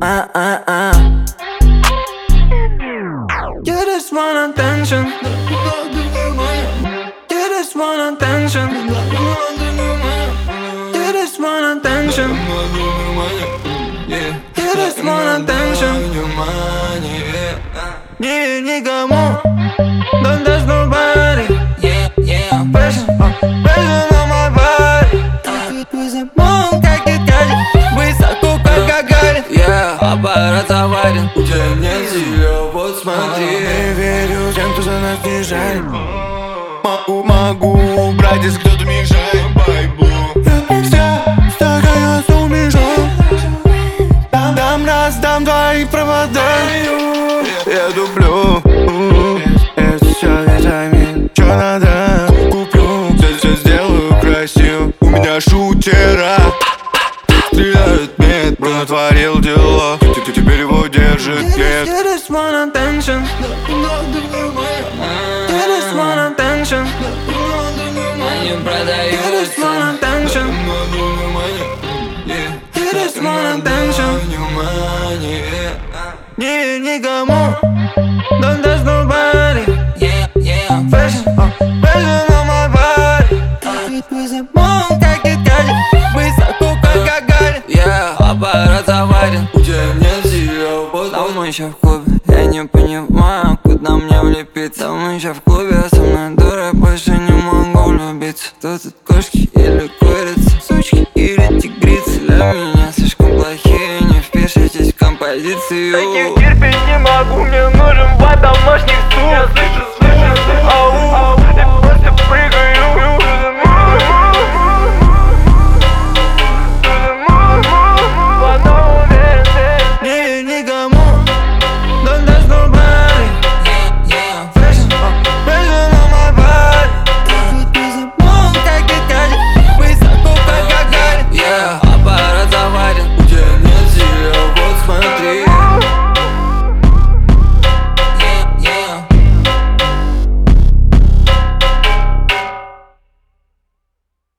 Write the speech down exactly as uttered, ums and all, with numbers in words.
ah, ah, ah. You just want attention. You just want attention. You just want attention. You just want attention. Не никому, don't touch nobody. Yeah, yeah. Pressure, pressure on my body. Ты замок, как и Катя, высоко, как Гагарин. Yeah, аппарат аварен. У тебя нет сил, вот смотри. Не верю тем, кто за нас не жаль. Могу, могу убрать, если кто-то мешает. Я стакан умешал. Дам, дам, раздам твои провода. Я дуплю. Это все витамин. Чё надо, куплю. Все, все сделаю красиво. У меня шутера. Стреляют мед, бро, натворил дела. Теперь его держит лет. You just want attention. You just want attention. Они продаются. You just want attention. You just want attention. Не никому, don't touch nobody. Yeah, yeah. Fashion, fashion on my body. Ты замок, как и Катя, высоко, как Гагарин. Yeah, аппарат аварен. У тебя нет сил, а мы еще в клубе. Я не понимаю, куда мне влепиться. Мы еще в клубе, а со мной дура, больше не могу влюбиться. Кто тут, кошки или курицы, сучки или тигрицы? Для меня слишком плохие, не впишитесь в композицию. Таких терпеть не могу, мне нужен в домашний стул. Я слышу